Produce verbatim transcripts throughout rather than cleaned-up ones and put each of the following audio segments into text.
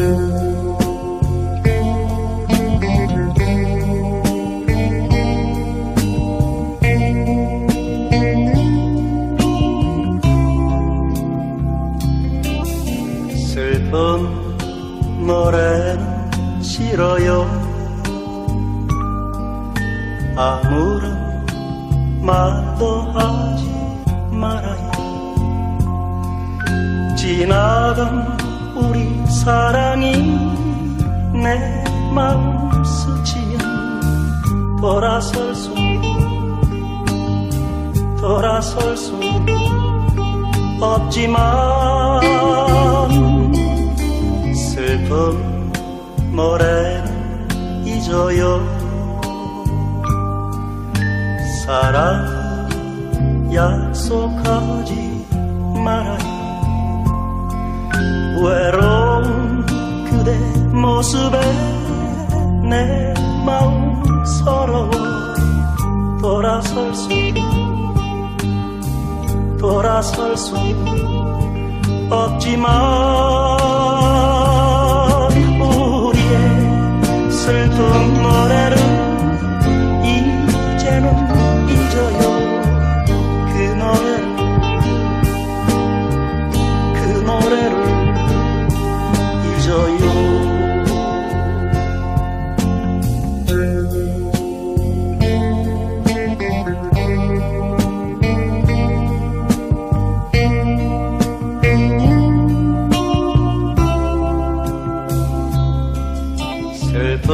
슬픈 노래는 싫어요. 아무런 말도 하지 말아요. 지나간 우리 사랑이 내 마음 스치면 돌아설 수 돌아설 수 없지만 슬픈 노래는 잊어요. 사랑 약속하지 말아요. 외로운 그대 모습에 내 마음 서러워 돌아설 수 돌아설 수 없지만 우리의 슬픈 노래를 이제는 잊어요. 그 노래를 그 노래를 잊어요. 슬픈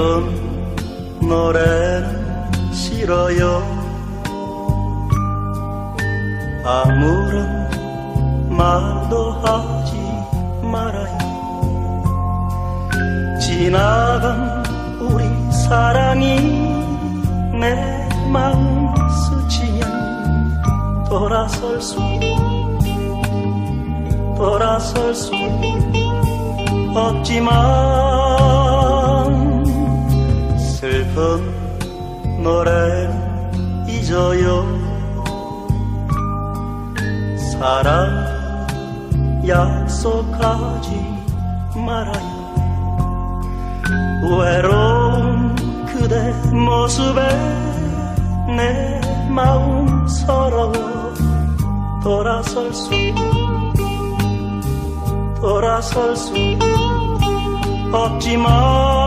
노래는 싫어요. 아무런 말도 하지 말아요. 지나간 우리 사랑이 내 마음 스치면 돌아설 수 돌아설 수 없지만 슬픈 노래는 잊어요. 사랑 약속하지 말아요. 외로운 그대 모습에 내 마음 서러워 돌아설 수 돌아설 수 없지만